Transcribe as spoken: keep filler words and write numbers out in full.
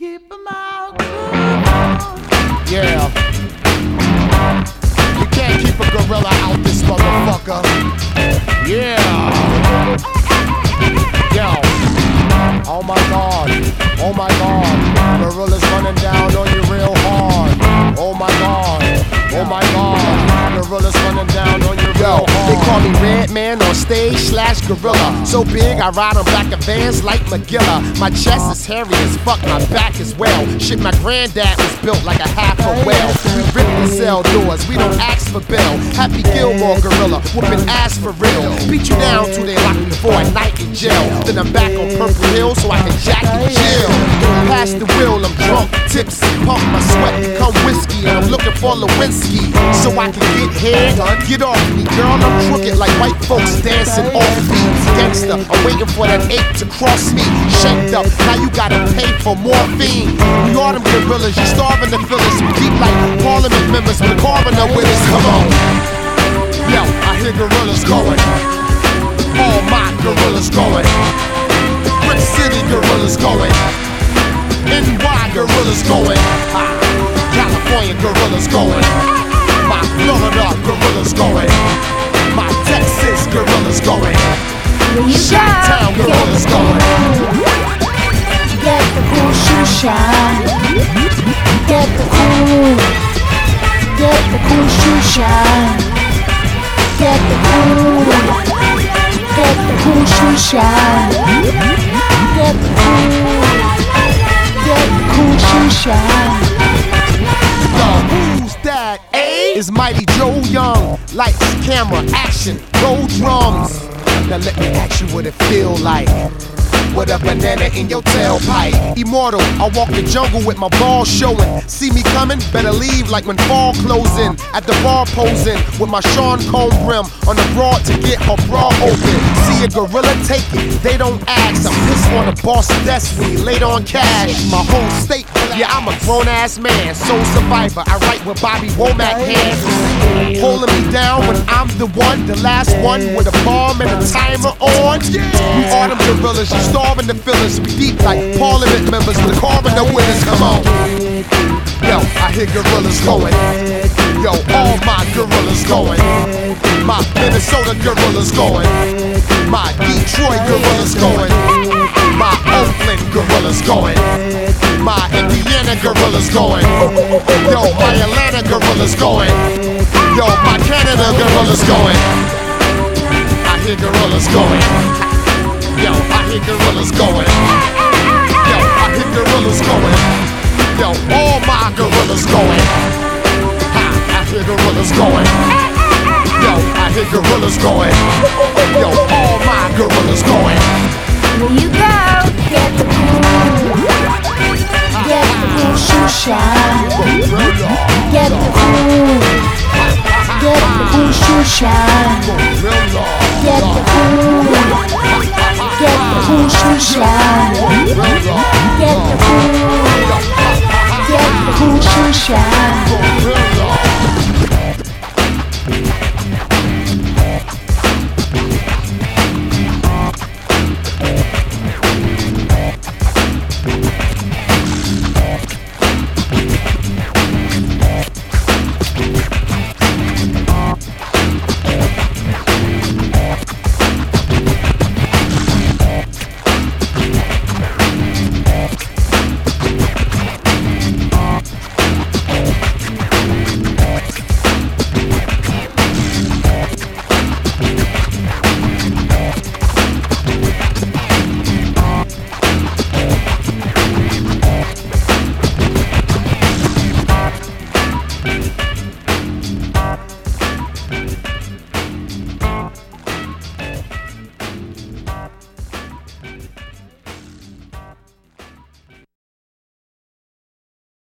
Keep them all cool. Yeah. You can't keep a gorilla out this motherfucker. Yeah. Yo. Oh my God. Oh my God. Gorillas running down on you real hard. Oh my God. Oh my God. Gorillas running down on you real hard. They call me Redman on stage slash gorilla. So big I ride on back of vans like McGilla. My chest is hairy as fuck, my back as well. Shit, my granddad was built like a half a whale. We rip the cell doors, we don't ask for bail. Happy Gilmore gorilla, whooping ass for real. Beat you down till they lock me for a night in jail. Then I'm back on Purple Hill so I can jack and chill. Pass the wheel, I'm drunk, tipsy, pump my sweat, become whiskey. And I'm looking for Lewinsky so I can get head. Get off me, girl, I'm crooked like white folks dancing off beat. Gangster, I'm waiting for that ape to cross me. Shaped up, now you gotta pay for morphine. We are them gorillas, you starving to fill us. We deep like parliament members with a coroner with us. Come on. Yo, I hear gorillas going. All my gorillas going. Brick City gorillas going. N Y gorillas going. Ah, California gorillas going. My Florida gorillas going. My Texas gorillas going. Chi-town gorillas going. Get the cool shoe shine. Get the cool. Get the cool shoe shine. Get the cool. Get the cool shoe shine. Get the cool. Get the cool shoe shine. Who's that? A is Mighty Joe Young. Lights, camera, action, roll drums. Now let me ask you what it feel like. With a banana in your tailpipe. Immortal, I walk the jungle with my balls showing. See me coming? Better leave like when fall closing. At the bar posing with my Sean Comb brim on the broad to get her bra open. See a gorilla take it, they don't ask. I'm pissed on the boss destiny, laid on cash. My whole state, yeah, I'm a grown ass man. Soul survivor, I write with Bobby Womack hands. Holding me down when I'm the one, the last one with a bomb and a timer on. We are them gorillas, you starving to fill us. We deep like parliament members with a coroner with us. Come on. Yo, I hear gorillas going. Yo, all my gorillas going. My Minnesota gorillas going. My Detroit gorillas going. My Oakland gorillas going. My Indiana gorillas going. Yo, my Atlanta gorillas going. Yo, my Canada gorillas going. I hear gorillas going. Yo, I hear gorillas going. Yo, I hear gorillas going. Yo, all my gorillas going. Ha, I hear gorillas going. Yo, I hear gorillas going. Yo, all my gorillas going. Here you go. Get the cool. Get the cool shoe shine. Get the cool. Get the cool shoe shine. Get the cool. Get the cool shoe shine.